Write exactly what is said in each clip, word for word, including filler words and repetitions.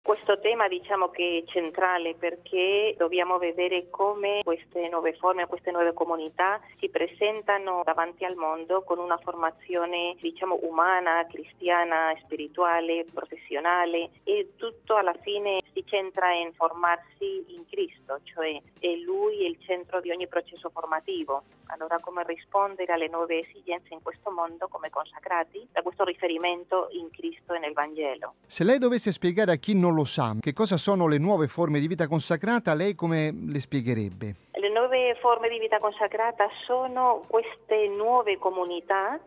Questo tema diciamo che è centrale perché dobbiamo vedere come queste nuove forme, queste nuove comunità si presentano davanti al mondo con una formazione diciamo umana, cristiana, spirituale, professionale e tutto alla fine si centra in formarsi in Cristo, cioè è Lui il centro di ogni processo formativo. Allora come rispondere alle nuove esigenze in questo mondo come consacrati da questo riferimento in Cristo e nel Vangelo. Se lei dovesse spiegare a chi non lo sa che cosa sono le nuove forme di vita consacrata, lei come le spiegherebbe? Le nuove forme di vita consacrata sono queste nuove comunità.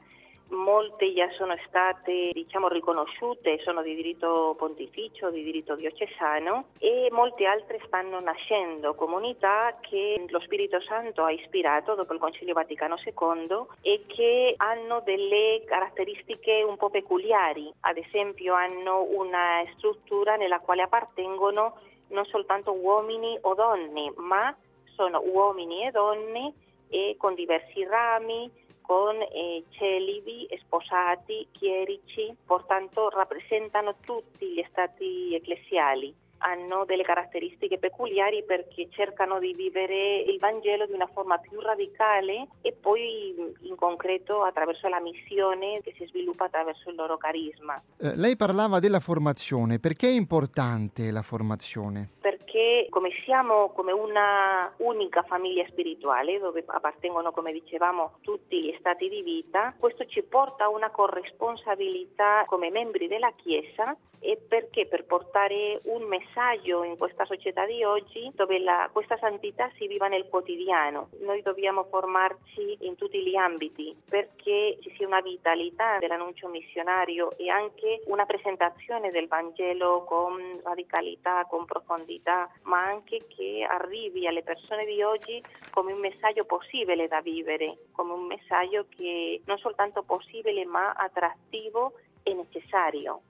Molte già sono state diciamo riconosciute, sono di diritto pontificio, di diritto diocesano e molte altre stanno nascendo, comunità che lo Spirito Santo ha ispirato dopo il Concilio Vaticano secondo e che hanno delle caratteristiche un po' peculiari, ad esempio hanno una struttura nella quale appartengono non soltanto uomini o donne, ma sono uomini e donne e con diversi rami, con eh, celibi, sposati, chierici, portanto rappresentano tutti gli stati ecclesiali. Hanno delle caratteristiche peculiari perché cercano di vivere il Vangelo di una forma più radicale e poi in concreto attraverso la missione che si sviluppa attraverso il loro carisma. Eh, lei parlava della formazione, perché è importante la formazione? Perché come siamo come una unica famiglia spirituale dove appartengono, come dicevamo, tutti gli stati di vita, questo ci porta a una corresponsabilità come membri della Chiesa e perché per portare un messaggio in questa società di oggi dove la, questa santità si viva nel quotidiano. Noi dobbiamo formarci in tutti gli ambiti perché ci sia una vitalità dell'annuncio missionario e anche una presentazione del Vangelo con radicalità, con profondità, ma anche che arrivi alle persone di oggi come un messaggio possibile da vivere, come un messaggio che non soltanto possibile ma attrattivo e necessario.